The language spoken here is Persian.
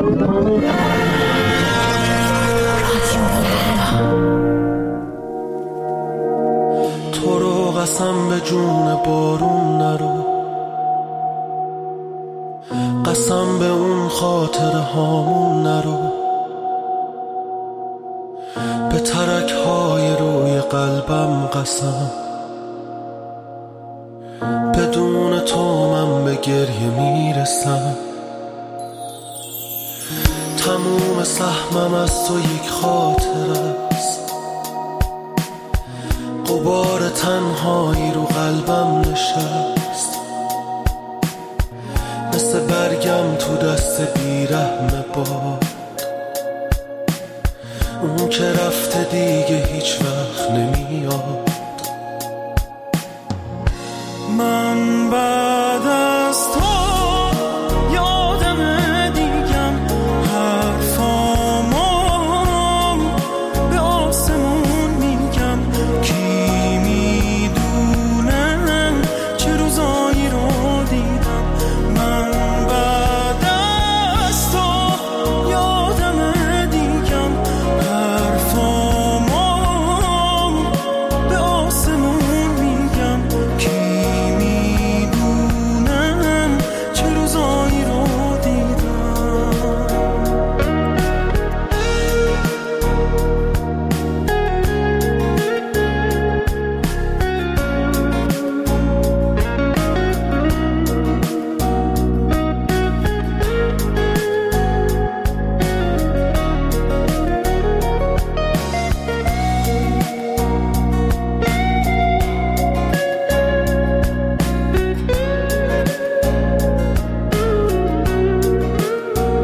تو رو قسم به جون بارون نرو، قسم به اون خاطره هامون نرو، به ترک های روی قلبم قسم، بدون تو من به گریه میرسم. تموم سهمم از تو یک خاطره است، غبار تنهایی رو قلبم نشست، مثل برگم تو دست بیرحم باد، اون که رفته دیگه هیچ وقت نمیاد. من